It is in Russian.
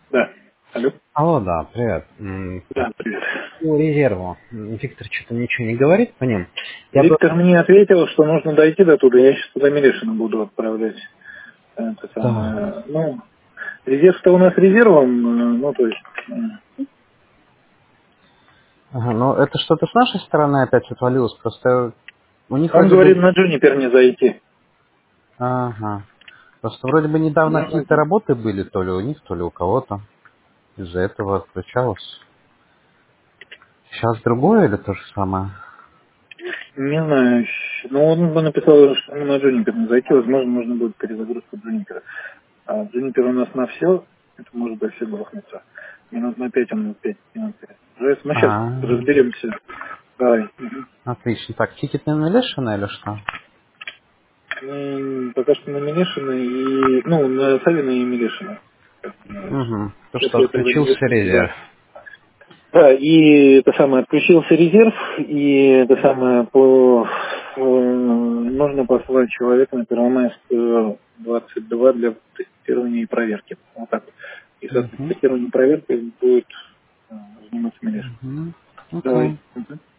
Да. Алло. Алло, да, привет. Да, привет. По резерву. Виктор что-то ничего не говорит по ним. Я бы... Виктор мне ответил, что нужно дойти до туда. Я сейчас туда Милешина буду отправлять. Это Да. самое. Ну, резерв-то у нас резервом, ну, то есть... Ага, ну это что-то с нашей стороны опять отвалилось. Просто у них Он вроде говорит, бы... на Джунипер не зайти. Ага. Просто вроде бы недавно Я какие-то возьму. работы были, то ли у них, то ли у кого-то. Из-за этого отключалось. Сейчас другое или то же самое? Не знаю. Ну, он бы написал, что ему на Джунипер не зайти. Возможно, нужно будет перезагрузку Джунипера. А Джунипер у нас на все. Это может быть все грохнется. Минут на 5, он на 5 минут 5. Мы сейчас А, разберемся. Давай. Мгм. отлично. Так, тикет на Милешина или что? Пока что на Милешина и... Ну, на Савина и Милешина. Угу. То, Сейчас что я отключился перезагрузку резерв. туда. Да, и это самое, отключился резерв, и это самое, нужно послать человека на Первомайскую 22 для тестирования и проверки. Вот так вот. И, соответственно, Угу. тестирование и проверкой будет заниматься Милешин. Угу. Давай. Окей. Мгм.